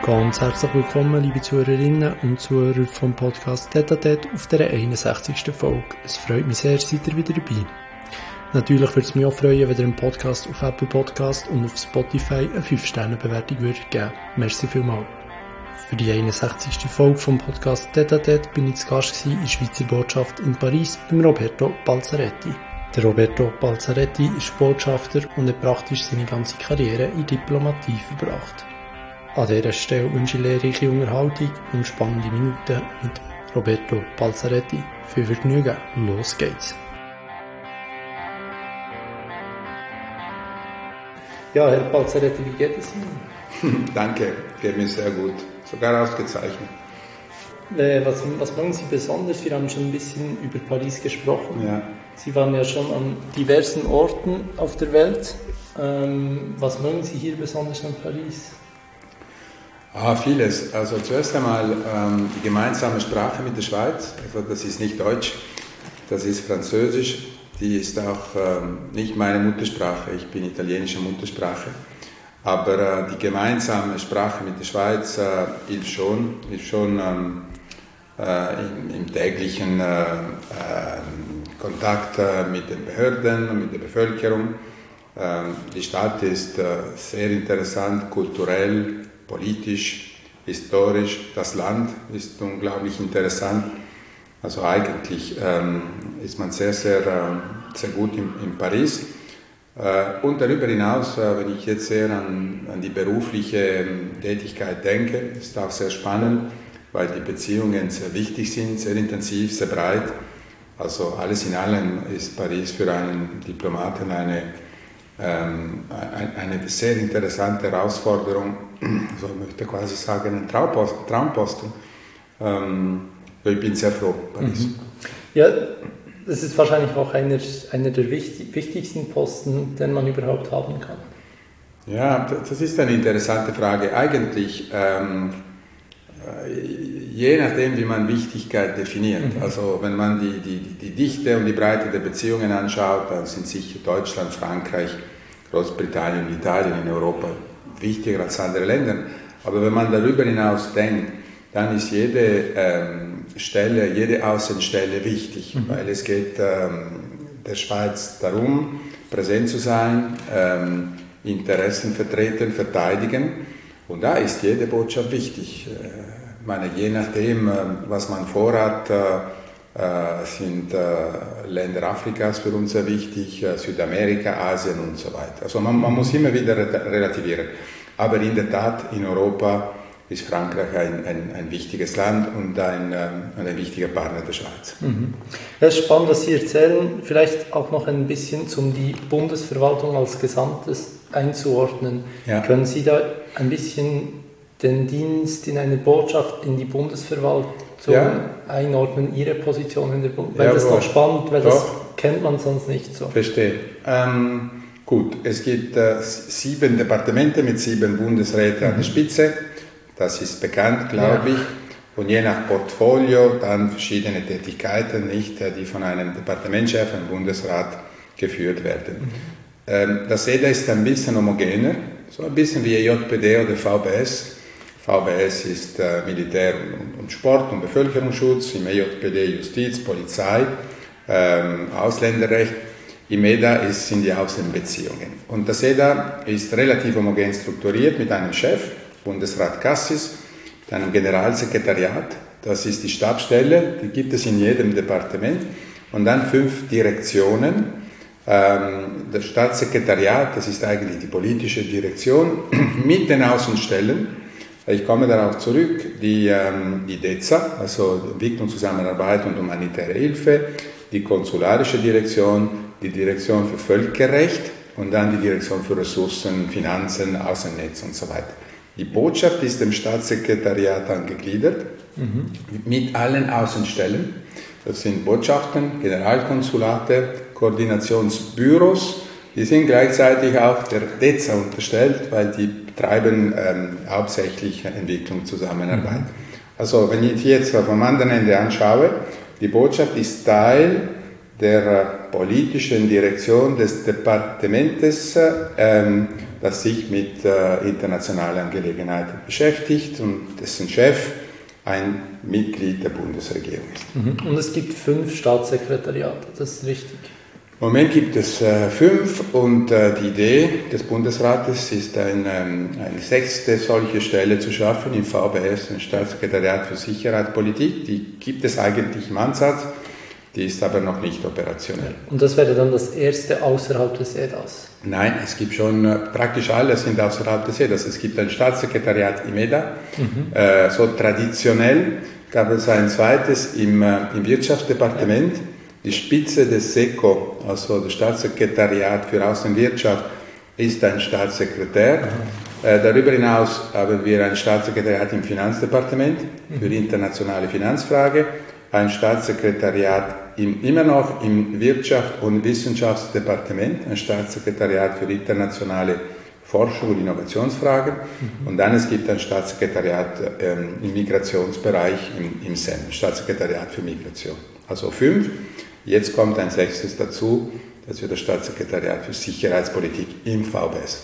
Ganz herzlich willkommen, liebe Zuhörerinnen und Zuhörer vom Podcast Tête à Tête auf der 61. Folge. Es freut mich sehr, seid ihr wieder dabei. Natürlich würde es mich auch freuen, wenn ihr den Podcast auf Apple Podcast und auf Spotify eine 5-Sterne-Bewertung würdet geben. Merci vielmals. Für die 61. Folge vom Podcast Tête à Tête bin ich zu Gast in der Schweizer Botschaft in Paris beim Roberto Balzaretti. Der Roberto Balzaretti ist Botschafter und hat praktisch seine ganze Karriere in Diplomatie verbracht. An dieser Stelle wünsche ich lehrreiche Unterhaltung und spannende Minuten mit Roberto Balzaretti. Viel Vergnügen, los geht's! Ja, Herr Balzaretti, wie geht es Ihnen? Danke, geht mir sehr gut, sogar ausgezeichnet. Was mögen Sie besonders? Wir haben schon ein bisschen über Paris gesprochen. Ja. Sie waren ja schon an diversen Orten auf der Welt. Was mögen Sie hier besonders an Paris? Vieles. Also zuerst einmal die gemeinsame Sprache mit der Schweiz. Also das ist nicht Deutsch, das ist Französisch. Die ist auch nicht meine Muttersprache. Ich bin italienische Muttersprache. Aber die gemeinsame Sprache mit der Schweiz hilft schon im täglichen Kontakt mit den Behörden und mit der Bevölkerung. Die Stadt ist sehr interessant, kulturell, politisch, historisch. Das Land ist unglaublich interessant. Also eigentlich ist man sehr gut in Paris. Und darüber hinaus, wenn ich jetzt sehr an die berufliche Tätigkeit denke, ist auch sehr spannend, weil die Beziehungen sehr wichtig sind, sehr intensiv, sehr breit. Also alles in allem ist Paris für einen Diplomaten eine sehr interessante Herausforderung, so ich möchte quasi sagen, ein Traumposten. Ich bin sehr froh, Paris. Ja, das ist wahrscheinlich auch einer der wichtigsten Posten, den man überhaupt haben kann. Ja, das ist eine interessante Frage. Eigentlich, je nachdem, wie man Wichtigkeit definiert. Also wenn man die Dichte und die Breite der Beziehungen anschaut, dann sind sicher Deutschland, Frankreich, Großbritannien und Italien in Europa wichtiger als andere Länder. Aber wenn man darüber hinaus denkt, dann ist jede Außenstelle wichtig, weil es geht der Schweiz darum, präsent zu sein, Interessen vertreten, verteidigen. Und da ist jede Botschaft wichtig. Ich meine, je nachdem, was man vorhat, sind Länder Afrikas für uns sehr wichtig, Südamerika, Asien und so weiter. Also man muss immer wieder relativieren. Aber in der Tat, in Europa ist Frankreich ein wichtiges Land und ein wichtiger Partner der Schweiz. Es ist spannend, was Sie erzählen. Vielleicht auch noch ein bisschen, um die Bundesverwaltung als Gesamtes einzuordnen. Ja. Können Sie da ein bisschen den Dienst in einer Botschaft in die Bundesverwaltung einordnen, Ihre Position in der Bundesverwaltung? Weil das ist noch spannend, weil das kennt man sonst nicht so. Verstehe. Gut, es gibt 7 Departemente mit 7 Bundesräten an der Spitze. Das ist bekannt, glaube ich. Und je nach Portfolio dann verschiedene Tätigkeiten, die von einem Departementschef, einem Bundesrat geführt werden. Das SEDA ist ein bisschen homogener, so ein bisschen wie JPD oder VBS. VBS ist Militär und Sport und Bevölkerungsschutz, im EJPD Justiz, Polizei, Ausländerrecht. Im EDA sind die Außenbeziehungen. Und das EDA ist relativ homogen strukturiert mit einem Chef, Bundesrat Cassis, mit einem Generalsekretariat, das ist die Stabsstelle, die gibt es in jedem Departement, und dann 5 Direktionen. Das Staatssekretariat, das ist eigentlich die politische Direktion, mit den Außenstellen. Ich komme darauf zurück, die DEZA, also Entwicklung, Zusammenarbeit und humanitäre Hilfe, die konsularische Direktion, die Direktion für Völkerrecht und dann die Direktion für Ressourcen, Finanzen, Außennetz und so weiter. Die Botschaft ist dem Staatssekretariat angegliedert, mit allen Außenstellen. Das sind Botschaften, Generalkonsulate, Koordinationsbüros, die sind gleichzeitig auch der DEZA unterstellt, weil die betreiben hauptsächlich Entwicklung, Zusammenarbeit. Also wenn ich jetzt vom anderen Ende anschaue, die Botschaft ist Teil der politischen Direktion des Departementes das sich mit internationalen Angelegenheiten beschäftigt und dessen Chef ein Mitglied der Bundesregierung ist. Und es gibt 5 Staatssekretariate, das ist richtig. Im Moment gibt es 5 und die Idee des Bundesrates ist, eine 6. solche Stelle zu schaffen im VBS, ein Staatssekretariat für Sicherheitspolitik. Die gibt es eigentlich im Ansatz, die ist aber noch nicht operationell. Und das wäre dann das erste außerhalb des EDAs? Nein, es gibt schon, praktisch alle sind außerhalb des EDAs. Es gibt ein Staatssekretariat im EDA, so traditionell gab es ein zweites im Wirtschaftsdepartement. Die Spitze des SECO, also das Staatssekretariat für Außenwirtschaft, ist ein Staatssekretär. Darüber hinaus haben wir ein Staatssekretariat im Finanzdepartement für internationale Finanzfragen, ein Staatssekretariat immer noch im Wirtschafts- und Wissenschaftsdepartement, ein Staatssekretariat für internationale Forschung und Innovationsfragen und dann es gibt ein Staatssekretariat im Migrationsbereich im SEM, Staatssekretariat für Migration. Also 5. Jetzt kommt ein 6. dazu, das wird das Staatssekretariat für Sicherheitspolitik im VBS.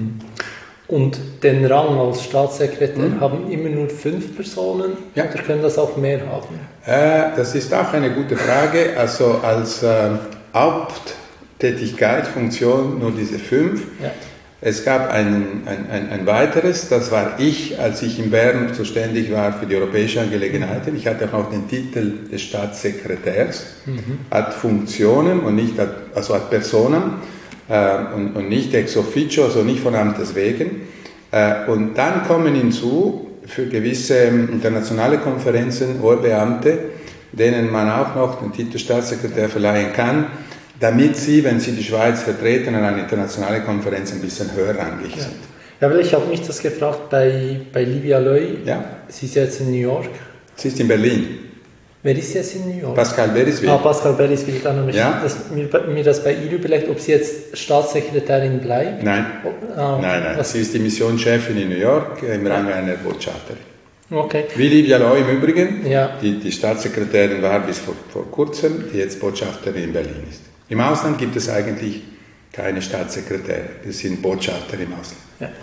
Und den Rang als Staatssekretär haben immer nur 5 Personen oder können das auch mehr haben? Das ist auch eine gute Frage. Also als Haupttätigkeit, Funktion nur diese 5. Ja. Es gab ein weiteres, das war ich, als ich in Bern zuständig war für die europäischen Angelegenheiten. Ich hatte auch noch den Titel des Staatssekretärs, hat Funktionen und nicht hat Personen und nicht ex officio, also nicht von Amtes wegen. Und dann kommen hinzu für gewisse internationale Konferenzen Oberbeamte, denen man auch noch den Titel Staatssekretär verleihen kann, damit sie, wenn sie die Schweiz vertreten, an einer internationalen Konferenz ein bisschen höherrangig sind. Ja, weil ich habe mich das gefragt bei Livia Loy. Ja. Sie ist jetzt in New York. Sie ist in Berlin. Wer ist jetzt in New York? Pascal Beriswil. Pascal Beriswil. Dann habe ich mir das bei ihr überlegt, ob sie jetzt Staatssekretärin bleibt. Nein. Nein. Sie ist die Missionschefin in New York im Rang einer Botschafterin. Okay. Wie Livia Loy im Übrigen, die Staatssekretärin war bis vor kurzem, die jetzt Botschafterin in Berlin ist. Im Ausland gibt es eigentlich keine Staatssekretäre, das sind Botschafter im Ausland.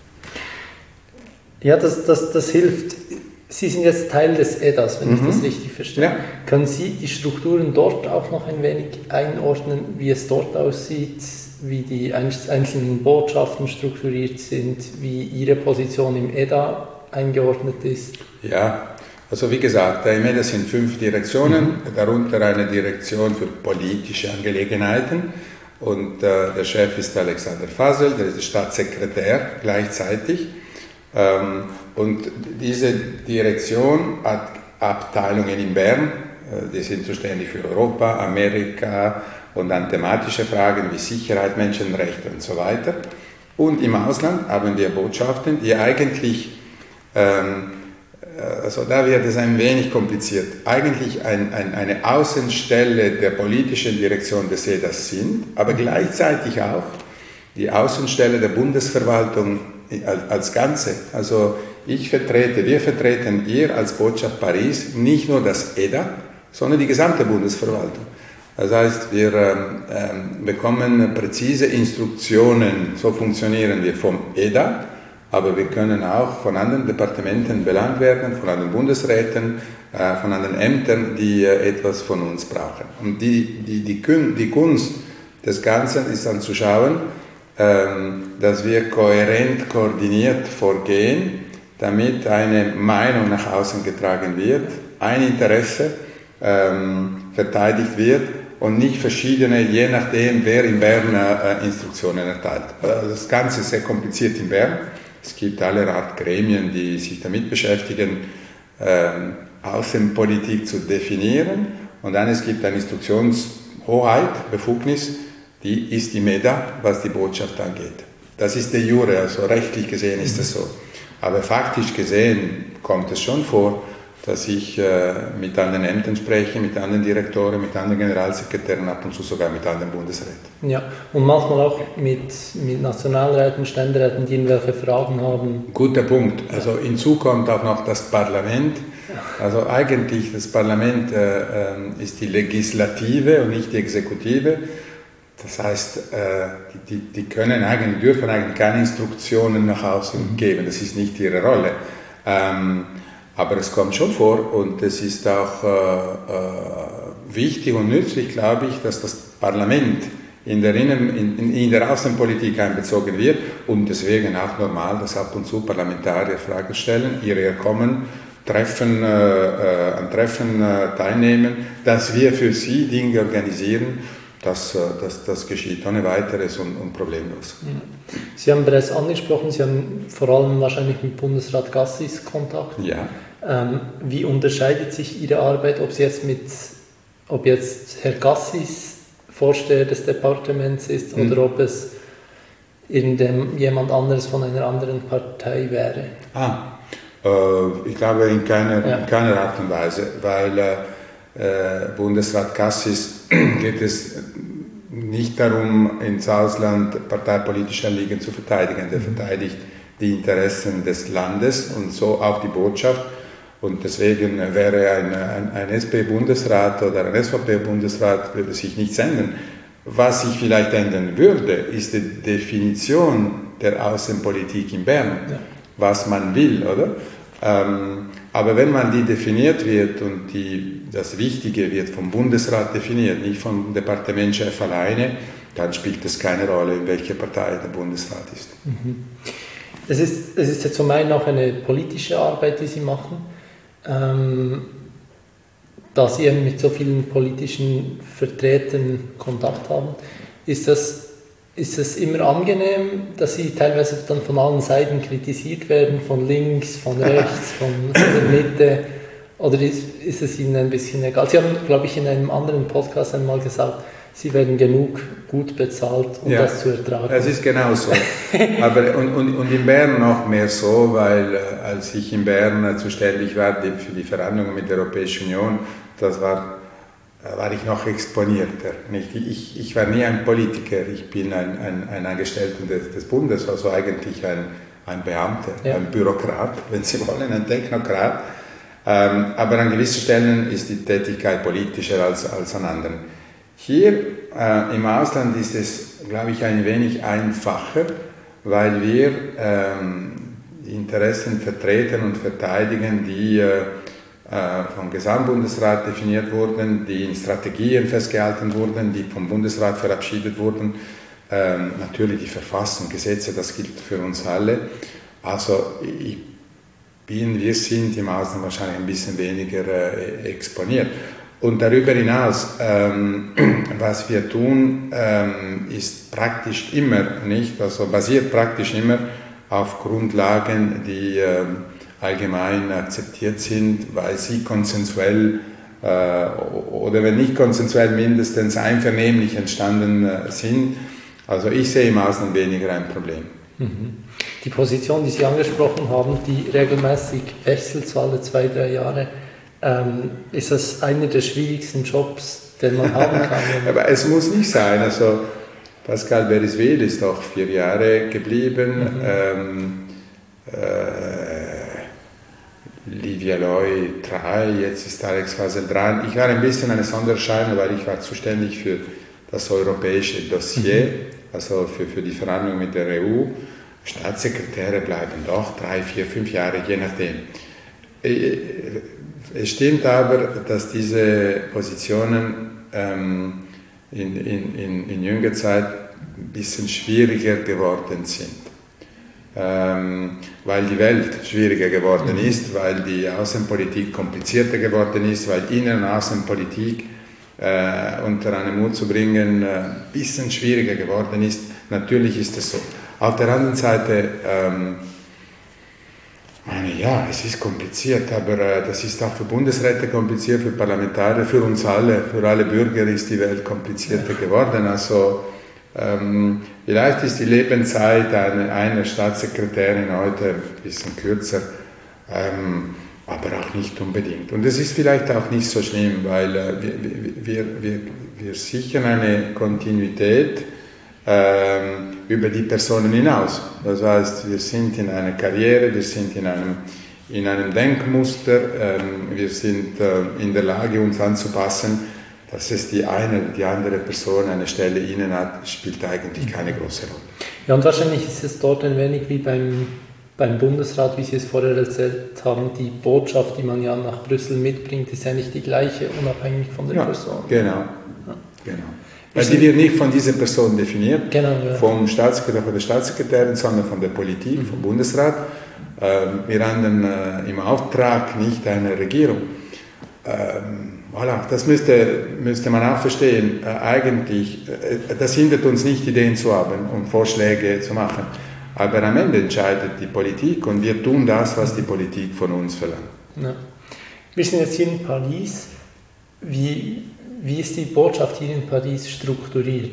Ja, das hilft. Sie sind jetzt Teil des EDAs, wenn ich das richtig verstehe. Ja. Können Sie die Strukturen dort auch noch ein wenig einordnen, wie es dort aussieht, wie die einzelnen Botschaften strukturiert sind, wie Ihre Position im EDA eingeordnet ist? Ja, also wie gesagt, im EDA sind 5 Direktionen, darunter eine Direktion für politische Angelegenheiten und der Chef ist Alexander Fasel, der ist der Staatssekretär gleichzeitig. Und diese Direktion hat Abteilungen in Bern, die sind zuständig für Europa, Amerika und dann thematische Fragen wie Sicherheit, Menschenrechte und so weiter. Und im Ausland haben wir Botschaften, die eigentlich, also da wird es ein wenig kompliziert, eigentlich eine Außenstelle der politischen Direktion des EDAs sind, aber gleichzeitig auch die Außenstelle der Bundesverwaltung als Ganze. Also wir vertreten hier als Botschaft Paris nicht nur das EDA, sondern die gesamte Bundesverwaltung. Das heißt, wir bekommen präzise Instruktionen, so funktionieren wir vom EDA, aber wir können auch von anderen Departementen belangt werden, von anderen Bundesräten, von anderen Ämtern, die etwas von uns brauchen. Und die Kunst des Ganzen ist dann zu schauen, dass wir kohärent, koordiniert vorgehen, damit eine Meinung nach außen getragen wird, ein Interesse verteidigt wird und nicht verschiedene, je nachdem, wer in Bern Instruktionen erteilt. Das Ganze ist sehr kompliziert in Bern. Es gibt alle Art Gremien, die sich damit beschäftigen, Außenpolitik zu definieren. Und dann es gibt eine Instruktionshoheit, Befugnis, die ist im EDA, was die Botschaft angeht. Das ist de jure, also rechtlich gesehen ist das so. Aber faktisch gesehen kommt es schon vor, dass ich mit anderen Ämtern spreche, mit anderen Direktoren, mit anderen Generalsekretären, ab und zu sogar mit anderen Bundesräten. Ja, und manchmal auch mit Nationalräten, Ständeräten, die irgendwelche Fragen haben. Guter Punkt. Also hinzu kommt auch noch das Parlament. Also eigentlich das Parlament ist die Legislative und nicht die Exekutive. Das heißt, die dürfen eigentlich keine Instruktionen nach außen geben, das ist nicht ihre Rolle. Aber es kommt schon vor und es ist auch wichtig und nützlich, glaube ich, dass das Parlament in der Außenpolitik einbezogen wird und deswegen auch normal, dass ab und zu Parlamentarier Fragen stellen, hierher kommen, an Treffen teilnehmen, dass wir für sie Dinge organisieren. Das geschieht ohne weiteres und problemlos. Sie haben bereits angesprochen, Sie haben vor allem wahrscheinlich mit Bundesrat Gassis Kontakt. Ja. Wie unterscheidet sich Ihre Arbeit, ob jetzt Herr Gassis Vorsteher des Departements ist oder ob es jemand anderes von einer anderen Partei wäre? Ich glaube in keiner Art und Weise, weil Bundesrat Gassis geht es nicht darum, ins Ausland parteipolitische Anliegen zu verteidigen. Der verteidigt die Interessen des Landes und so auch die Botschaft. Und deswegen wäre ein SP-Bundesrat oder ein SVP-Bundesrat würde sich nichts ändern. Was sich vielleicht ändern würde, ist die Definition der Außenpolitik in Bern, was man will, oder? Aber wenn man die definiert wird und das Wichtige wird vom Bundesrat definiert, nicht vom Departementschef alleine, dann spielt es keine Rolle, in welcher Partei der Bundesrat ist. Es ist jetzt zum einen auch eine politische Arbeit, die Sie machen, da Sie eben mit so vielen politischen Vertretern Kontakt haben. Ist es immer angenehm, dass Sie teilweise dann von allen Seiten kritisiert werden, von links, von rechts, von der Mitte? Oder ist es Ihnen ein bisschen egal? Sie haben, glaube ich, in einem anderen Podcast einmal gesagt, Sie werden genug gut bezahlt, um das zu ertragen. Es ist genau so. Aber, und in Bern noch mehr so, weil als ich in Bern zuständig war für die Verhandlungen mit der Europäischen Union, war ich noch exponierter. Ich war nie ein Politiker, ich bin ein Angestellter des Bundes, also eigentlich ein Beamter, ein Bürokrat, wenn Sie wollen, ein Technokrat. Aber an gewissen Stellen ist die Tätigkeit politischer als an anderen. Hier im Ausland ist es, glaube ich, ein wenig einfacher, weil wir die Interessen vertreten und verteidigen, die vom Gesamtbundesrat definiert wurden, die in Strategien festgehalten wurden, die vom Bundesrat verabschiedet wurden. Natürlich die Verfassung, Gesetze, das gilt für uns alle. Also wir sind im Ausland wahrscheinlich ein bisschen weniger exponiert. Und darüber hinaus, was wir tun, ist praktisch immer basiert praktisch immer auf Grundlagen, die allgemein akzeptiert sind, weil sie konsensuell oder wenn nicht konsensuell mindestens einvernehmlich entstanden sind. Also ich sehe im Ausland weniger ein Problem. Die Position, die Sie angesprochen haben, die regelmäßig wechselt, so alle 2-3 Jahre, ist das einer der schwierigsten Jobs, den man haben kann? Aber es muss nicht sein. Also Pascal Beriswil ist auch 4 Jahre geblieben. Livia Loy 3, jetzt ist Alex Fasel dran. Ich war ein bisschen eine Sondererscheinung, weil ich war zuständig für das europäische Dossier, also für die Verhandlungen mit der EU. Staatssekretäre bleiben doch 3, 4, 5 Jahre, je nachdem. Es stimmt aber, dass diese Positionen in jüngerer Zeit ein bisschen schwieriger geworden sind. Weil die Welt schwieriger geworden ist, weil die Außenpolitik komplizierter geworden ist, weil Innen- und Außenpolitik unter einen Hut zu bringen ein bisschen schwieriger geworden ist. Natürlich ist es so. Auf der anderen Seite, ja, es ist kompliziert, aber das ist auch für Bundesräte kompliziert, für Parlamentarier, für uns alle, für alle Bürger ist die Welt komplizierter geworden. Also vielleicht ist die Lebenszeit einer Staatssekretärin heute ein bisschen kürzer, aber auch nicht unbedingt. Und es ist vielleicht auch nicht so schlimm, weil wir sichern eine Kontinuität über die Personen hinaus. Das heißt, wir sind in einer Karriere, wir sind in einem Denkmuster, wir sind in der Lage, uns anzupassen. Dass es die andere Person eine Stelle innen hat, spielt eigentlich keine große Rolle. Ja, und wahrscheinlich ist es dort ein wenig wie beim Bundesrat, wie Sie es vorher erzählt haben, die Botschaft, die man ja nach Brüssel mitbringt, ist ja nicht die gleiche, unabhängig von der Person. Genau. Weil die wird nicht von dieser Person definiert, vom Staatssekretär, von der Staatssekretärin, sondern von der Politik, vom Bundesrat. Wir haben im Auftrag nicht eine Regierung. Voilà, das müsste man auch verstehen. Eigentlich, das hindert uns nicht, Ideen zu haben und Vorschläge zu machen. Aber am Ende entscheidet die Politik und wir tun das, was die Politik von uns verlangt. Ja. Wir sind jetzt hier in Paris. Wie ist die Botschaft hier in Paris strukturiert?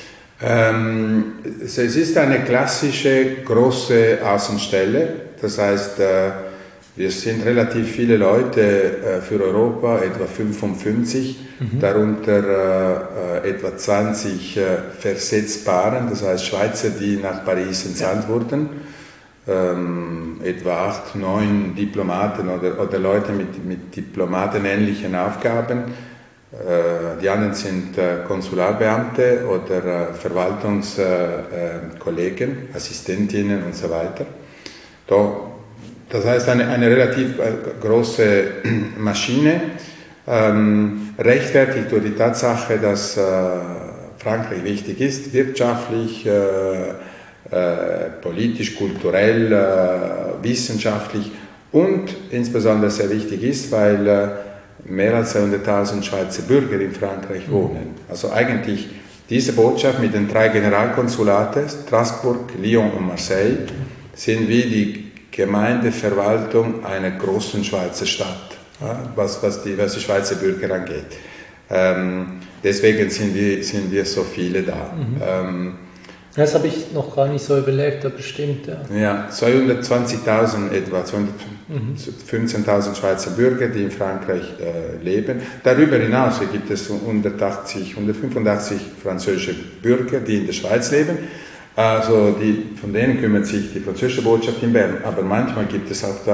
Es ist eine klassische große Außenstelle. Das heißt, wir sind relativ viele Leute für Europa, etwa 55, darunter etwa 20 Versetzbaren, das heißt Schweizer, die nach Paris entsandt wurden, etwa 8, 9 Diplomaten oder Leute mit diplomatenähnlichen Aufgaben. Die anderen sind Konsularbeamte oder Verwaltungskollegen, Assistentinnen und so weiter. Das heißt, eine relativ große Maschine, rechtfertigt durch die Tatsache, dass Frankreich wichtig ist, wirtschaftlich, politisch, kulturell, wissenschaftlich und insbesondere sehr wichtig ist, weil mehr als 200.000 Schweizer Bürger in Frankreich wohnen. Also eigentlich diese Botschaft mit den 3 Generalkonsulaten, Straßburg, Lyon und Marseille, sind wie die Gemeindeverwaltung einer großen Schweizer Stadt, was die Schweizer Bürger angeht. Deswegen sind wir so viele da. Das habe ich noch gar nicht so überlegt, aber stimmt. Ja, 220.000 etwa, 15.000 Schweizer Bürger, die in Frankreich leben. Darüber hinaus gibt es 185 französische Bürger, die in der Schweiz leben. Also von denen kümmert sich die französische Botschaft in Bern. Aber manchmal gibt es auch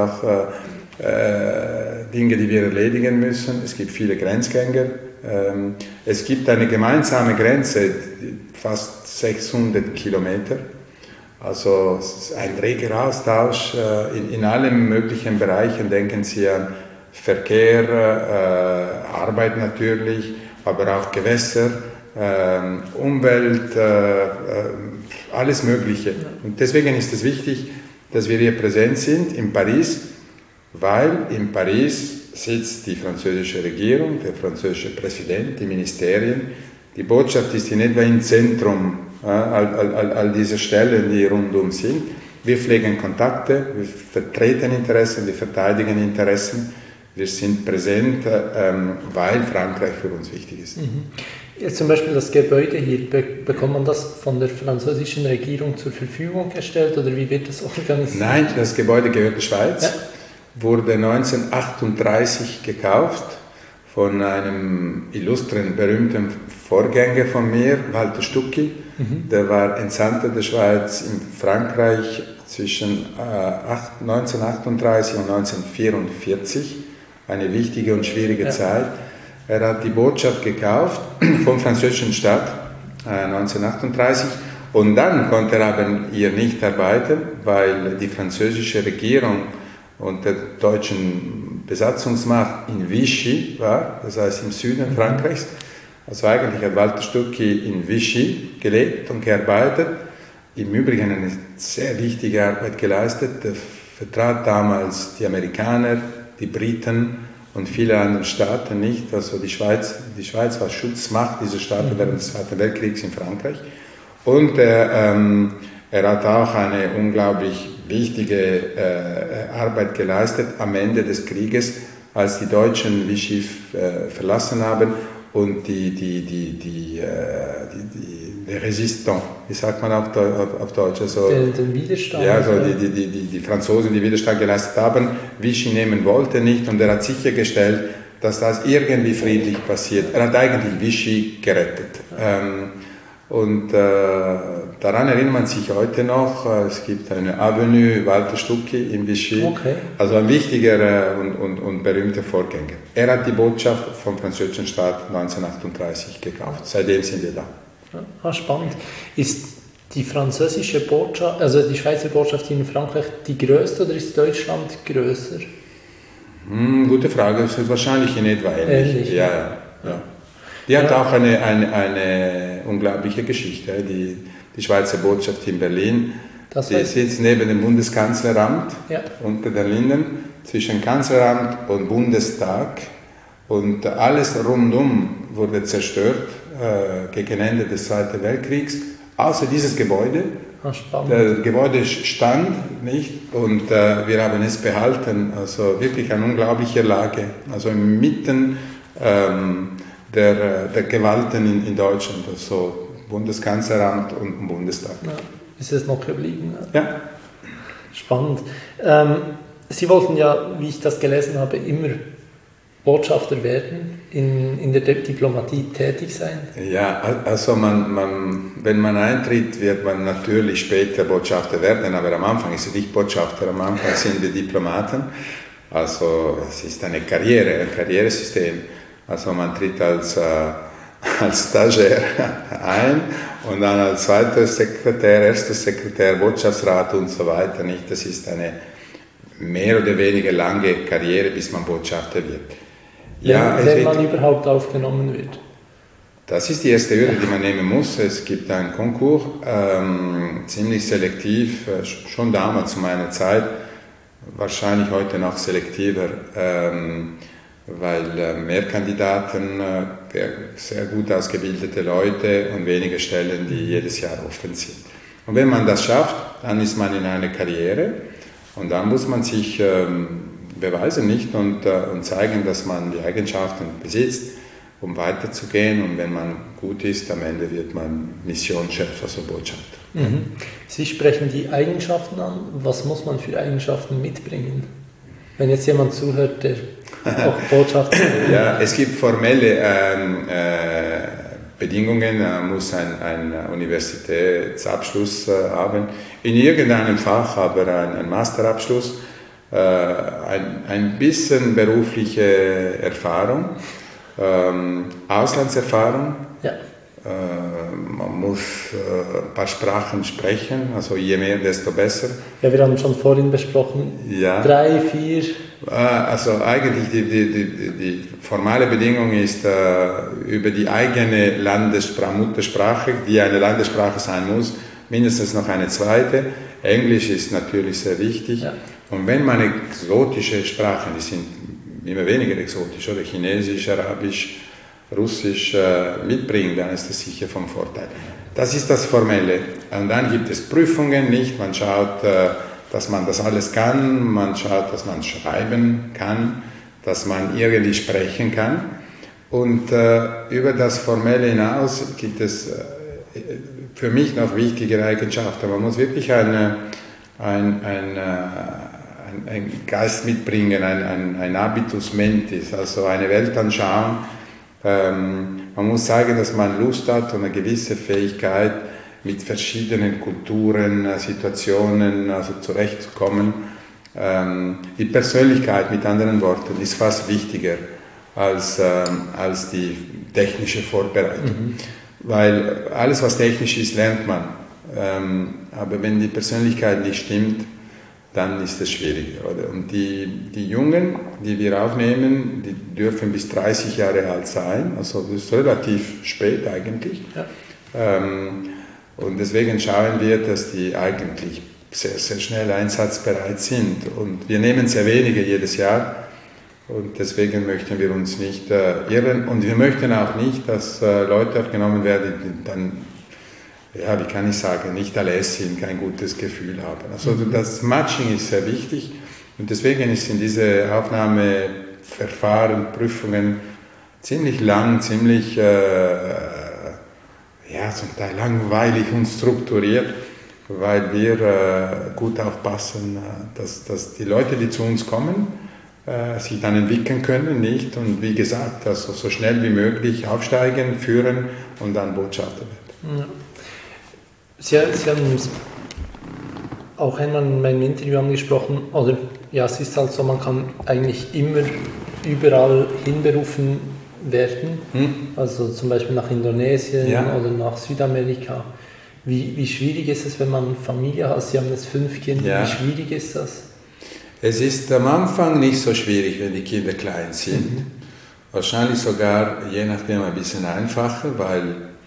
Dinge, die wir erledigen müssen. Es gibt viele Grenzgänger. Es gibt eine gemeinsame Grenze, fast 600 Kilometer. Also es ist ein reger Austausch in allen möglichen Bereichen. Denken Sie an Verkehr, Arbeit natürlich, aber auch Gewässer, Umwelt, alles Mögliche. Und deswegen ist es wichtig, dass wir hier präsent sind in Paris, weil in Paris sitzt die französische Regierung, der französische Präsident, die Ministerien. Die Botschaft ist in etwa im Zentrum all dieser Stellen, die rundum sind. Wir pflegen Kontakte, wir vertreten Interessen, wir verteidigen Interessen. Wir sind präsent, weil Frankreich für uns wichtig ist. Jetzt zum Beispiel das Gebäude hier, bekommt man das von der französischen Regierung zur Verfügung gestellt oder wie wird das organisiert? Nein, das Gebäude gehört der Schweiz, wurde 1938 gekauft von einem illustren, berühmten Vorgänger von mir, Walter Stucki. Der war Entsandter der Schweiz in Frankreich zwischen 1938 und 1944, eine wichtige und schwierige Zeit. Er hat die Botschaft gekauft vom französischen Staat 1938 und dann konnte er aber hier nicht arbeiten, weil die französische Regierung unter der deutschen Besatzungsmacht in Vichy war, das heißt im Süden Frankreichs. Also eigentlich hat Walter Stucki in Vichy gelebt und gearbeitet, im Übrigen eine sehr wichtige Arbeit geleistet. Er vertrat damals die Amerikaner, die Briten und viele andere Staaten nicht. Also die Schweiz war Schutzmacht dieser Staaten während des Zweiten Weltkriegs in Frankreich. Und er hat auch eine unglaublich wichtige Arbeit geleistet am Ende des Krieges, als die Deutschen Vichy verlassen haben und die Resistants, wie sagt man auf Deutsch? Also, den Widerstand. Ja, also die Franzosen, die Widerstand geleistet haben, Vichy nehmen wollte nicht und er hat sichergestellt, dass das irgendwie friedlich passiert. Er hat eigentlich Vichy gerettet. Und daran erinnert man sich heute noch. Es gibt eine Avenue Walter Stucki in Vichy, also ein wichtiger und berühmter Vorgänger. Er hat die Botschaft vom französischen Staat 1938 gekauft. Seitdem sind wir da. Spannend. Ist die französische Botschaft, also die Schweizer Botschaft in Frankreich, die größte oder ist Deutschland größer? Gute Frage. Es ist wahrscheinlich in etwa ähnlich. Ja. Die hat auch eine unglaubliche Geschichte. Die Schweizer Botschaft in Berlin, die sitzt neben dem Bundeskanzleramt unter den Linden, zwischen Kanzleramt und Bundestag. Und alles rundum wurde zerstört gegen Ende des Zweiten Weltkriegs, außer dieses Gebäude. Das Gebäude stand nicht und wir haben es behalten. Also wirklich eine unglaubliche Lage. Also inmitten der Gewalten in Deutschland, also Bundeskanzleramt und Bundestag. Ja, ist es noch geblieben? Ja. Spannend. Sie wollten ja, wie ich das gelesen habe, immer Botschafter werden, in der Diplomatie tätig sein? Ja, also wenn man eintritt, wird man natürlich später Botschafter werden, aber am Anfang ist es nicht Botschafter, am Anfang sind wir Diplomaten. Also es ist eine Karriere, ein Karrieresystem. Also man tritt als Stagiaire ein und dann als zweiter Sekretär, erster Sekretär, Botschaftsrat und so weiter. Nicht? Das ist eine mehr oder weniger lange Karriere, bis man Botschafter wird. Wenn man überhaupt aufgenommen wird. Das ist die erste Hürde, die man nehmen muss. Es gibt einen Konkurs, ziemlich selektiv, schon damals zu meiner Zeit, wahrscheinlich heute noch selektiver, weil mehr Kandidaten, sehr gut ausgebildete Leute und wenige Stellen, die jedes Jahr offen sind. Und wenn man das schafft, dann ist man in einer Karriere und dann muss man sich beweisen nicht und zeigen, dass man die Eigenschaften besitzt, um weiterzugehen. Und wenn man gut ist, am Ende wird man Missionschef, also Botschafter. Mhm. Sie sprechen die Eigenschaften an. Was muss man für Eigenschaften mitbringen? Wenn jetzt jemand zuhört, der auch Botschafter ist. Ja, es gibt formelle Bedingungen. Man muss einen Universitätsabschluss haben, in irgendeinem Fach, aber einen Masterabschluss, ein bisschen berufliche Erfahrung, Auslandserfahrung. Ja. Man muss ein paar Sprachen sprechen, also je mehr, desto besser. Ja, wir haben schon vorhin besprochen, 3, 4. Also eigentlich die formale Bedingung ist über die eigene Muttersprache, die eine Landessprache sein muss, mindestens noch eine zweite. Englisch ist natürlich sehr wichtig. Ja. Und wenn man exotische Sprachen, die sind immer weniger exotisch, oder Chinesisch, Arabisch, Russisch mitbringt, dann ist das sicher vom Vorteil. Das ist das Formelle. Und dann gibt es Prüfungen, nicht? Man schaut, dass man das alles kann, man schaut, dass man schreiben kann, dass man irgendwie sprechen kann. Und über das Formelle hinaus gibt es für mich noch wichtigere Eigenschaften. Man muss wirklich einen Geist mitbringen, ein Habitus mentis, also eine Weltanschauung. Man muss sagen, dass man Lust hat und eine gewisse Fähigkeit, mit verschiedenen Kulturen, Situationen zurechtzukommen. Die Persönlichkeit, mit anderen Worten, ist fast wichtiger als die technische Vorbereitung. Weil alles, was technisch ist, lernt man. Aber wenn die Persönlichkeit nicht stimmt, dann ist es schwieriger. Oder? Und die Jungen, die wir aufnehmen, die dürfen bis 30 Jahre alt sein, also das ist relativ spät eigentlich. Ja. Und deswegen schauen wir, dass die eigentlich sehr, sehr schnell einsatzbereit sind. Und wir nehmen sehr wenige jedes Jahr. Und deswegen möchten wir uns nicht irren. Und wir möchten auch nicht, dass Leute aufgenommen werden, die dann, ja, wie kann ich sagen, nicht alles sind, kein gutes Gefühl haben. Also das Matching ist sehr wichtig. Und deswegen sind diese Aufnahmeverfahren, Prüfungen ziemlich lang, ziemlich zum Teil langweilig und strukturiert, weil wir gut aufpassen, dass die Leute, die zu uns kommen, sich dann entwickeln können, nicht? Und wie gesagt, also so schnell wie möglich aufsteigen, führen und dann Botschafter werden. Ja. Sie haben es auch einmal in meinem Interview angesprochen, oder ja, es ist halt so, man kann eigentlich immer überall hinberufen werden, also zum Beispiel nach Indonesien oder nach Südamerika. Wie schwierig ist es, wenn man Familie hat? Sie haben jetzt 5 Kinder, wie schwierig ist das? Es ist am Anfang nicht so schwierig, wenn die Kinder klein sind. Wahrscheinlich sogar, je nachdem, ein bisschen einfacher, weil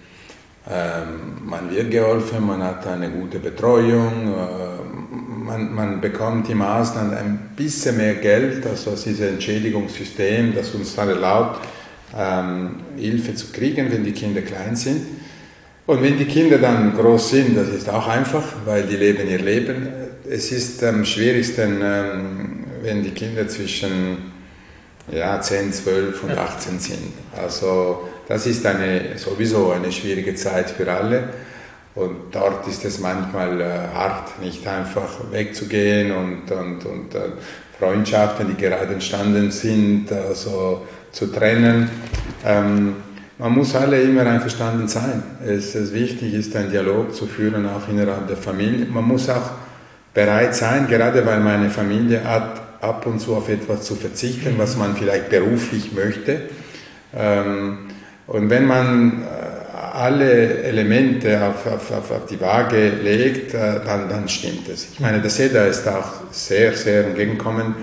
man wird geholfen, man hat eine gute Betreuung, man bekommt im Ausland ein bisschen mehr Geld, also dieses Entschädigungssystem, das uns dann erlaubt, Hilfe zu kriegen, wenn die Kinder klein sind. Und wenn die Kinder dann groß sind, das ist auch einfach, weil die leben ihr Leben. Es ist am schwierigsten, wenn die Kinder zwischen 10, 12 und 18 sind. Also das ist sowieso eine schwierige Zeit für alle. Und dort ist es manchmal hart, nicht einfach wegzugehen und Freundschaften, die gerade entstanden sind, also zu trennen. Man muss alle immer einverstanden sein. Es ist wichtig, ist ein Dialog zu führen, auch innerhalb der Familie. Man muss auch bereit sein, gerade weil meine Familie hat, ab und zu auf etwas zu verzichten, was man vielleicht beruflich möchte. Und wenn man alle Elemente auf die Waage legt, dann stimmt es. Ich meine, der SEDA ist auch sehr, sehr entgegenkommen.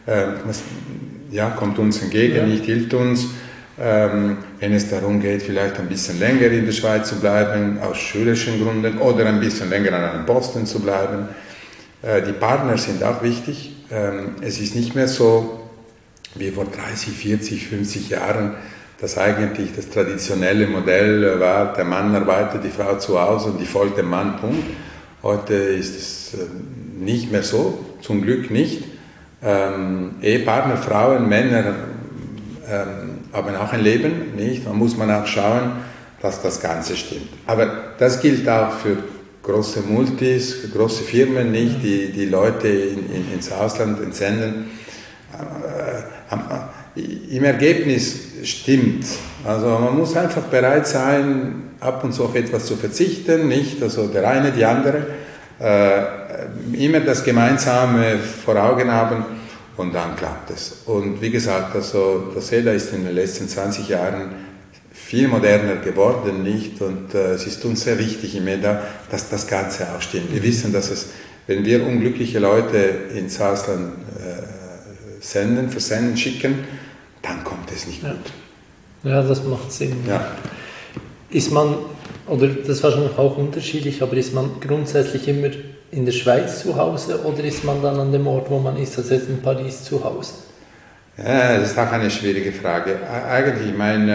Kommt uns entgegen, nicht hilft uns. Wenn es darum geht, vielleicht ein bisschen länger in der Schweiz zu bleiben, aus schulischen Gründen, oder ein bisschen länger an einem Posten zu bleiben. Die Partner sind auch wichtig. Es ist nicht mehr so wie vor 30, 40, 50 Jahren, dass eigentlich das traditionelle Modell war, der Mann arbeitet, die Frau zu Hause und die folgt dem Mann, Punkt. Heute ist es nicht mehr so, zum Glück nicht. Ehepartner, Frauen, Männer haben auch ein Leben, nicht? Man muss auch schauen, dass das Ganze stimmt. Aber das gilt auch für große Multis, für große Firmen, nicht, die Leute ins Ausland entsenden. Im Ergebnis stimmt. Also man muss einfach bereit sein, ab und zu auf etwas zu verzichten, nicht? Also der eine, die andere. Immer das Gemeinsame vor Augen haben und dann klappt es. Und wie gesagt, also das SEDA ist in den letzten 20 Jahren viel moderner geworden, nicht? Und es ist uns sehr wichtig im MEDA, dass das Ganze auch stimmt. Wir wissen, dass wenn wir unglückliche Leute ins Ausland versenden, schicken, dann kommt es nicht gut. Ja, das macht Sinn. Ja. Ist man, oder das ist wahrscheinlich auch unterschiedlich, aber ist man grundsätzlich immer in der Schweiz zu Hause oder ist man dann an dem Ort, wo man ist, also jetzt in Paris zu Hause? Ja, das ist auch eine schwierige Frage. Eigentlich,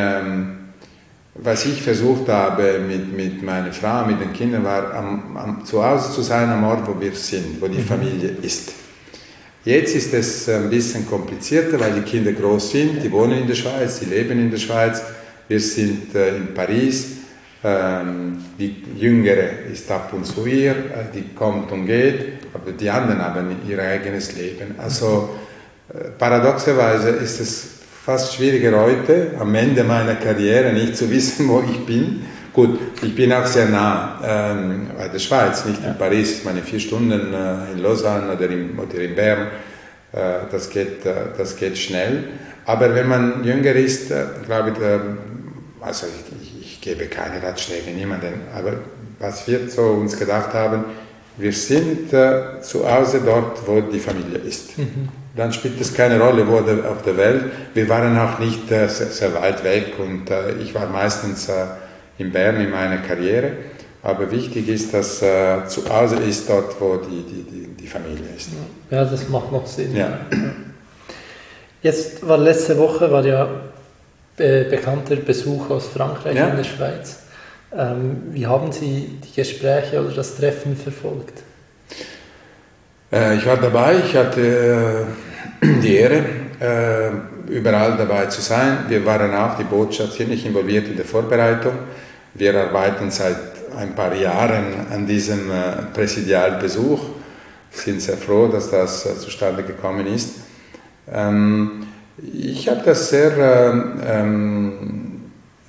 was ich versucht habe mit meiner Frau, mit den Kindern, war zu Hause zu sein, am Ort, wo wir sind, wo die Familie ist. Jetzt ist es ein bisschen komplizierter, weil die Kinder groß sind, die wohnen in der Schweiz, die leben in der Schweiz, wir sind in Paris, die Jüngere ist ab und zu hier, die kommt und geht, aber die anderen haben ihr eigenes Leben. Also paradoxerweise ist es fast schwieriger heute, am Ende meiner Karriere nicht zu wissen, wo ich bin. Gut, ich bin auch sehr nah bei der Schweiz, nicht in Paris, ich meine 4 Stunden in Lausanne oder in Bern, das geht schnell. Aber wenn man jünger ist, glaube ich, also ich gebe keine Ratschläge, niemanden, aber was wir so uns gedacht haben, wir sind zu Hause dort, wo die Familie ist. Dann spielt es keine Rolle, wo auf der Welt. Wir waren auch nicht sehr weit weg und ich war meistens in Bern in meiner Karriere. Aber wichtig ist, dass zu Hause ist dort, wo die Familie ist. Ja, das macht noch Sinn. Ja. Jetzt letzte Woche war ja bekannter Besuch aus Frankreich in der Schweiz. Wie haben Sie die Gespräche oder das Treffen verfolgt? Ich war dabei, ich hatte die Ehre, überall dabei zu sein. Wir waren auch, die Botschaft, ziemlich involviert in der Vorbereitung. Wir arbeiten seit ein paar Jahren an diesem Präsidialbesuch, sind sehr froh, dass das zustande gekommen ist. Ich habe das sehr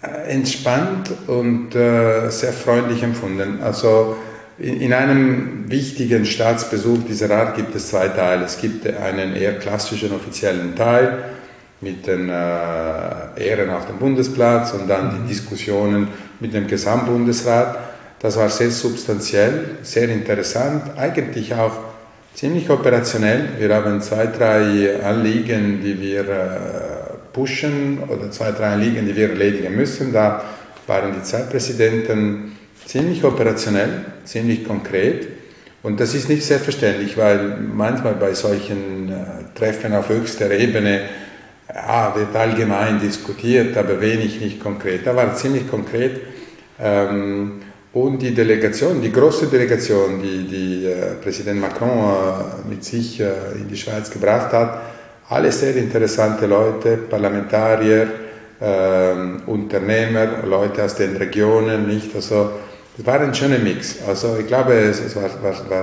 entspannt und sehr freundlich empfunden. Also in einem wichtigen Staatsbesuch dieser Art gibt es zwei Teile. Es gibt einen eher klassischen offiziellen Teil mit den Ehren auf dem Bundesplatz und dann die Diskussionen mit dem Gesamtbundesrat. Das war sehr substanziell, sehr interessant, eigentlich auch ziemlich operationell. Wir haben 2, 3 Anliegen, die wir pushen oder 2, 3 Anliegen, die wir erledigen müssen. Da waren die Zeitpräsidenten ziemlich operationell, ziemlich konkret. Und das ist nicht selbstverständlich, weil manchmal bei solchen Treffen auf höchster Ebene wird allgemein diskutiert, aber wenig nicht konkret. Da war ziemlich konkret. Und die Delegation, die große Delegation, die Präsident Macron mit sich in die Schweiz gebracht hat, alle sehr interessante Leute, Parlamentarier, Unternehmer, Leute aus den Regionen, nicht? Also, es war ein schöner Mix. Also, ich glaube, es war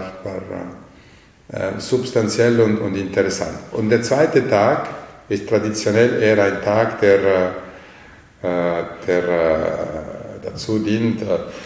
substanziell und interessant. Und der zweite Tag ist traditionell eher ein Tag, der dazu dient,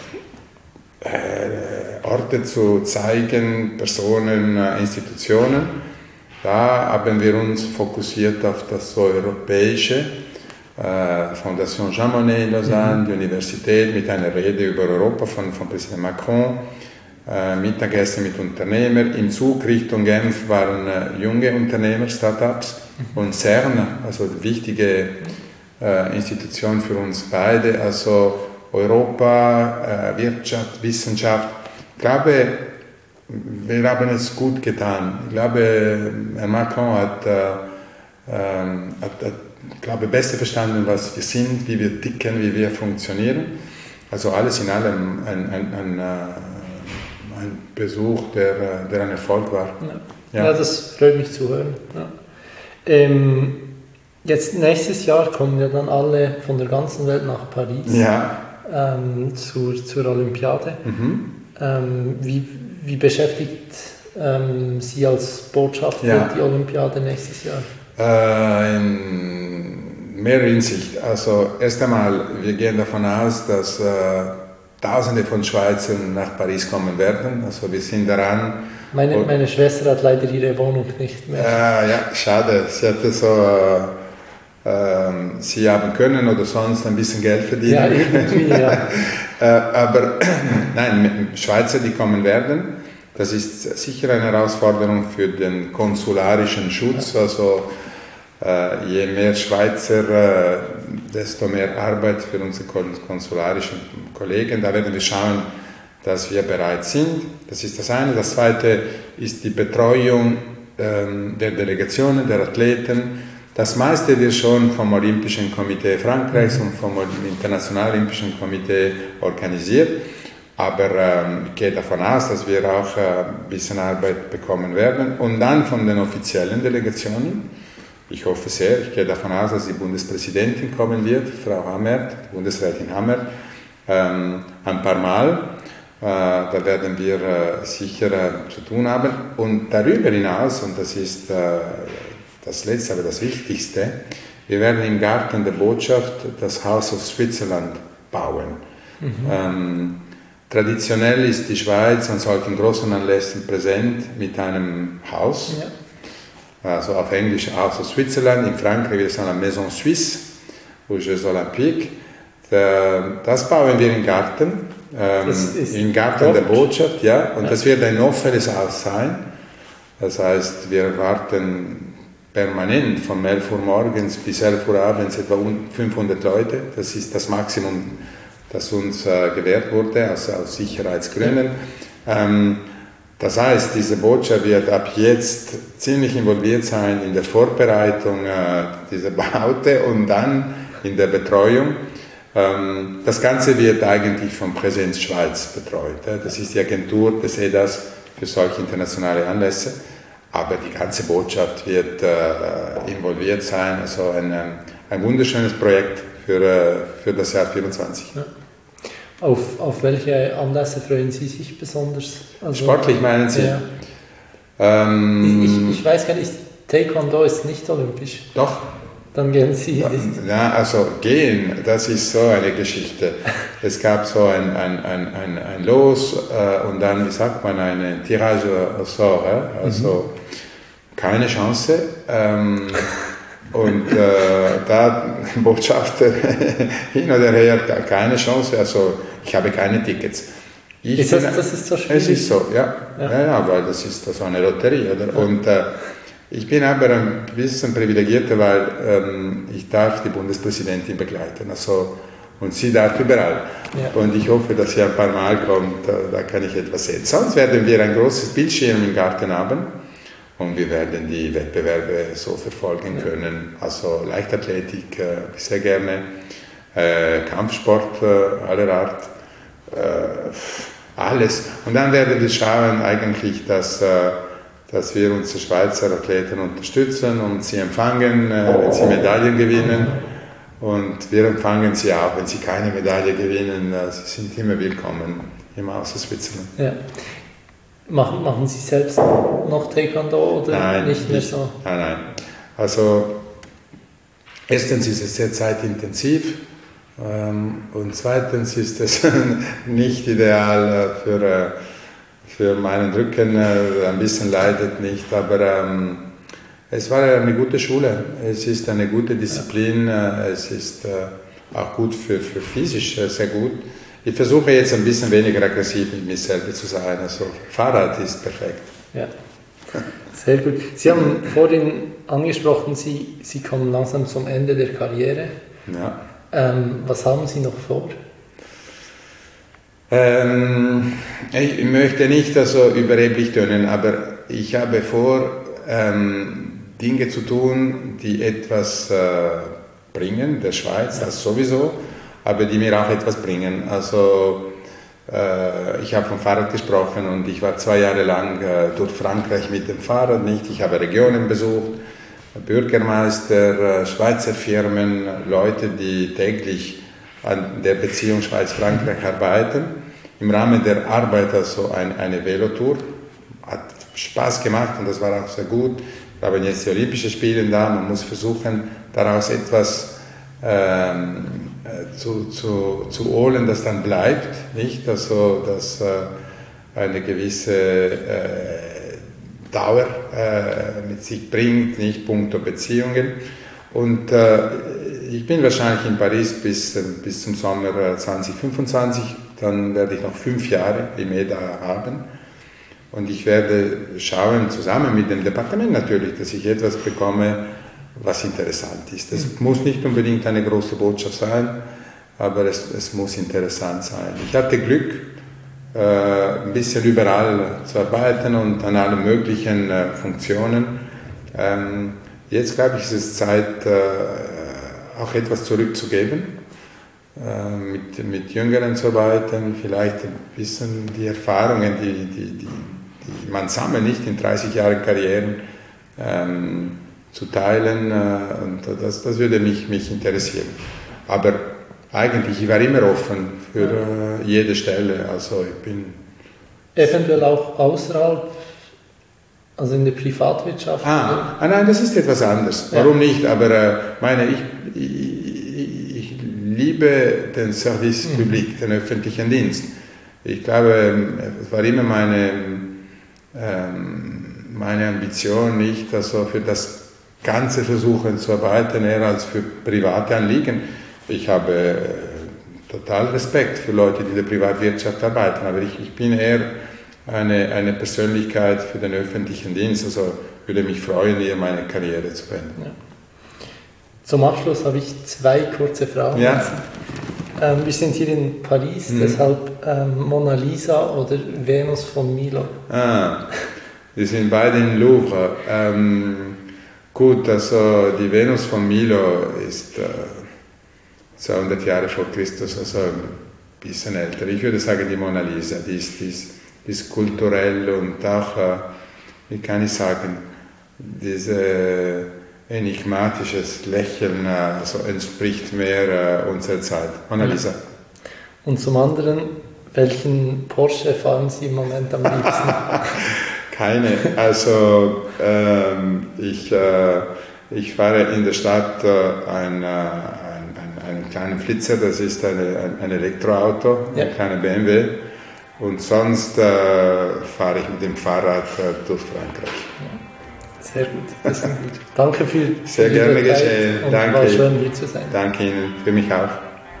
Orte zu zeigen, Personen, Institutionen. Da haben wir uns fokussiert auf das Europäische, Fondation Jean Monnet in Lausanne, die Universität mit einer Rede über Europa von Präsident Macron, Mittagessen mit Unternehmern. Im Zug Richtung Genf waren junge Unternehmer, Start-ups und CERN, also eine wichtige Institution für uns beide, also Europa, Wirtschaft, Wissenschaft. Ich glaube, wir haben es gut getan. Ich glaube, Herr Macron hat glaube, besser verstanden, was wir sind, wie wir ticken, wie wir funktionieren. Also alles in allem ein Besuch, der ein Erfolg war. Ja, das freut mich zu hören. Ja. Jetzt nächstes Jahr kommen ja dann alle von der ganzen Welt nach Paris. Ja. Zur Olympiade. Wie beschäftigt Sie als Botschafter die Olympiade nächstes Jahr? In mehrerer Hinsicht. Also erst einmal, wir gehen davon aus, dass Tausende von Schweizern nach Paris kommen werden. Also wir sind daran. Meine Schwester hat leider ihre Wohnung nicht mehr. Ja, schade. Sie hatte sie haben können oder sonst ein bisschen Geld verdienen. Ja, irgendwie, ja. Aber nein, Schweizer, die kommen werden, das ist sicher eine Herausforderung für den konsularischen Schutz. Also je mehr Schweizer, desto mehr Arbeit für unsere konsularischen Kollegen. Da werden wir schauen, dass wir bereit sind. Das ist das eine. Das zweite ist die Betreuung der Delegationen, der Athleten. Das meiste wird schon vom Olympischen Komitee Frankreichs und vom Internationalen Olympischen Komitee organisiert. Aber ich gehe davon aus, dass wir auch ein bisschen Arbeit bekommen werden. Und dann von den offiziellen Delegationen. Ich hoffe sehr, ich gehe davon aus, dass die Bundespräsidentin kommen wird, Frau Hammert, Bundesrätin Hammert, ein paar Mal. Da werden wir sicher zu tun haben. Und darüber hinaus, und das ist das Letzte, aber das Wichtigste, wir werden im Garten der Botschaft das House of Switzerland bauen. Traditionell ist die Schweiz an solchen großen Anlässen präsent mit einem Haus, also auf Englisch House of Switzerland, in Frankreich wir sind la Maison Suisse, aux Jeux Olympiques. Das bauen wir im Garten, im Garten der Botschaft, und das wird ein offenes Haus sein. Das heißt, wir erwarten permanent von 11 Uhr morgens bis 11 Uhr abends etwa 500 Leute. Das ist das Maximum, das uns gewährt wurde, also aus Sicherheitsgründen. Das heißt, diese Botschaft wird ab jetzt ziemlich involviert sein in der Vorbereitung dieser Baute und dann in der Betreuung. Das Ganze wird eigentlich von Präsenz Schweiz betreut. Das ist die Agentur des EDAS für solche internationale Anlässe. Aber die ganze Botschaft wird involviert sein. Also ein wunderschönes Projekt für das Jahr 2024. Ja. Auf welche Anlässe freuen Sie sich besonders? Also, sportlich meinen Sie? Ja. Ich weiß gar nicht, Taekwondo ist nicht olympisch. Doch. Dann gehen Sie. Ja, also gehen, das ist so eine Geschichte. Es gab so ein Los und dann, wie sagt man, eine Tirage au sort, also keine Chance. Und da Botschafter hin oder her, keine Chance, also ich habe keine Tickets. Das ist so schwierig? Es ist so, ja, weil das ist so eine Lotterie, oder? Ja. Und ich bin aber ein bisschen privilegierter, weil ich darf die Bundespräsidentin begleiten, also, und sie darf überall. Ja. Und ich hoffe, dass sie ein paar Mal kommt, da kann ich etwas sehen. Sonst werden wir ein großes Bildschirm im Garten haben und wir werden die Wettbewerbe so verfolgen können. Also Leichtathletik sehr gerne, Kampfsport aller Art, alles. Und dann werden wir schauen eigentlich, dass wir unsere Schweizer Athleten unterstützen und sie empfangen, wenn sie Medaillen gewinnen. Und wir empfangen sie auch, wenn sie keine Medaille gewinnen. Sie sind immer willkommen im Haus Switzerland. Ja. Machen Sie selbst noch Taekwondo oder nein, nicht mehr so? Nein. Also erstens ist es sehr zeitintensiv und zweitens ist es nicht ideal für meinen Rücken, ein bisschen leidet nicht, aber es war eine gute Schule, es ist eine gute Disziplin, es ist auch gut für physisch, sehr gut. Ich versuche jetzt ein bisschen weniger aggressiv mit mir selber zu sein, also Fahrrad ist perfekt. Ja, sehr gut. Sie haben vorhin angesprochen, Sie kommen langsam zum Ende der Karriere. Ja. Was haben Sie noch vor? Ich möchte nicht also überheblich tönen, aber ich habe vor, Dinge zu tun, die etwas bringen, der Schweiz, das sowieso, aber die mir auch etwas bringen. Also ich habe vom Fahrrad gesprochen und ich war 2 Jahre lang durch Frankreich mit dem Fahrrad, nicht? Ich habe Regionen besucht, Bürgermeister, Schweizer Firmen, Leute, die täglich an der Beziehung Schweiz-Frankreich arbeiten. Im Rahmen der Arbeit also eine Velotour. Hat Spaß gemacht und das war auch sehr gut. Wir haben jetzt die Olympischen Spiele da, man muss versuchen, daraus etwas zu holen, das dann bleibt, nicht? Also, dass eine gewisse Dauer mit sich bringt, nicht puncto Beziehungen. Und ich bin wahrscheinlich in Paris bis zum Sommer 2025, dann werde ich noch 5 Jahre im EDA haben. Und ich werde schauen, zusammen mit dem Departement natürlich, dass ich etwas bekomme, was interessant ist. Es muss nicht unbedingt eine große Botschaft sein, aber es muss interessant sein. Ich hatte Glück, ein bisschen überall zu arbeiten und an allen möglichen Funktionen. Jetzt, glaube ich, ist es Zeit, auch etwas zurückzugeben, mit Jüngeren zu arbeiten, vielleicht ein bisschen die Erfahrungen, die man sammelt, nicht in 30 Jahren Karrieren, zu teilen, und das würde mich interessieren. Aber eigentlich, ich war immer offen für jede Stelle, also ich bin... Eventuell auch außerhalb, also in der Privatwirtschaft? Nein, das ist etwas anderes. Ja. Warum nicht? Aber ich liebe den Service Public, den öffentlichen Dienst. Ich glaube, es war immer meine Ambition, nicht also für das Ganze versuchen zu arbeiten, eher als für private Anliegen. Ich habe total Respekt für Leute, die in der Privatwirtschaft arbeiten, aber ich bin eher eine Persönlichkeit für den öffentlichen Dienst, also würde mich freuen, hier meine Karriere zu beenden. Ja. Zum Abschluss habe ich 2 kurze Fragen. Ja. Wir sind hier in Paris, deshalb Mona Lisa oder Venus von Milo? Wir sind beide im Louvre. Gut, also die Venus von Milo ist 200 Jahre vor Christus, also ein bisschen älter. Ich würde sagen, die Mona Lisa, die ist kulturell und auch, wie kann ich sagen, dieses enigmatisches Lächeln also entspricht mehr unserer Zeit. Mona Lisa. Und zum anderen, welchen Porsche fahren Sie im Moment am liebsten? Keine. Also Ich fahre in der Stadt einen kleinen Flitzer, das ist ein Elektroauto, ein kleiner BMW. Und sonst fahre ich mit dem Fahrrad durch Frankreich. Sehr gut, das ist gut. Danke für sehr gerne geschehen. Danke. War schön, hier zu sein. Danke Ihnen, für mich auch.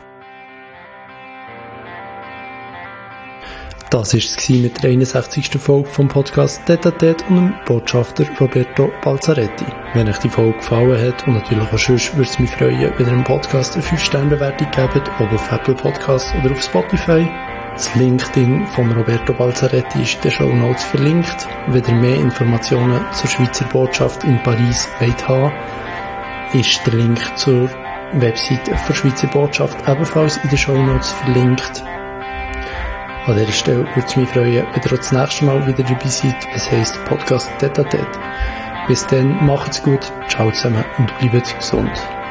Das war es mit der 61. Folge vom Podcast Tête à Tête und dem Botschafter Roberto Balzaretti. Wenn euch die Folge gefallen hat und natürlich auch sonst, würde es mich freuen, wenn ihr dem Podcast eine 5-Sterne-Bewertung gebt, ob auf Apple Podcasts oder auf Spotify. Das LinkedIn von Roberto Balzaretti ist in den Shownotes verlinkt. Wenn ihr mehr Informationen zur Schweizer Botschaft in Paris wollt haben, ist der Link zur Webseite der Schweizer Botschaft ebenfalls in den Shownotes verlinkt. An dieser Stelle würde es mich freuen, wenn ihr auch das nächste Mal wieder dabei seid. Es heisst Podcast Tête à Tête. Bis dann, macht's gut, ciao zusammen und bleibt gesund.